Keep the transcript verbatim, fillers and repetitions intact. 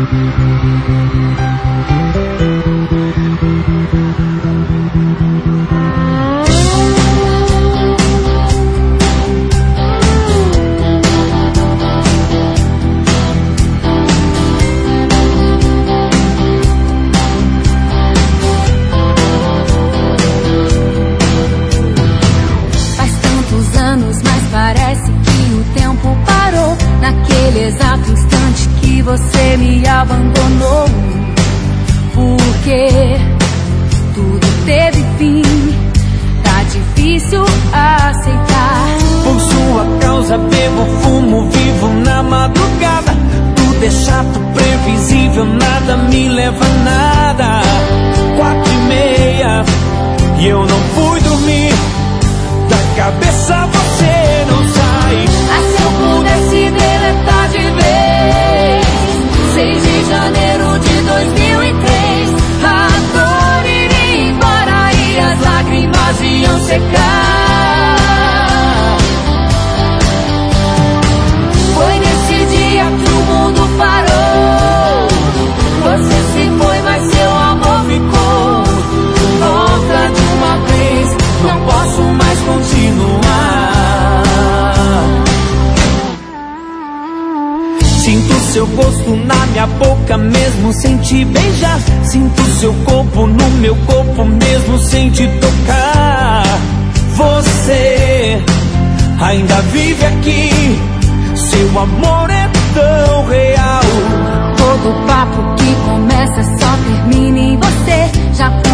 Você me abandonou, porque tudo teve fim, tá difícil aceitar. Por sua causa bebo, fumo, vivo na madrugada. Tudo é chato, previsível, nada me leva a nada. Quatro e meia e eu não fui dormir, da cabeça você não sai. Ah, se eu pudesse deletar de vez seis de janeiro de dois mil e três, a dor iria embora e as lágrimas iam secar. Foi nesse dia que o mundo parou. Você se foi, mas seu amor ficou. Volta de uma vez, não posso mais continuar. Sinto seu gosto na minha boca mesmo sem te beijar. Sinto seu corpo no meu corpo mesmo sem te tocar. Você ainda vive aqui, seu amor é tão real. Todo papo que começa só termina em você. Já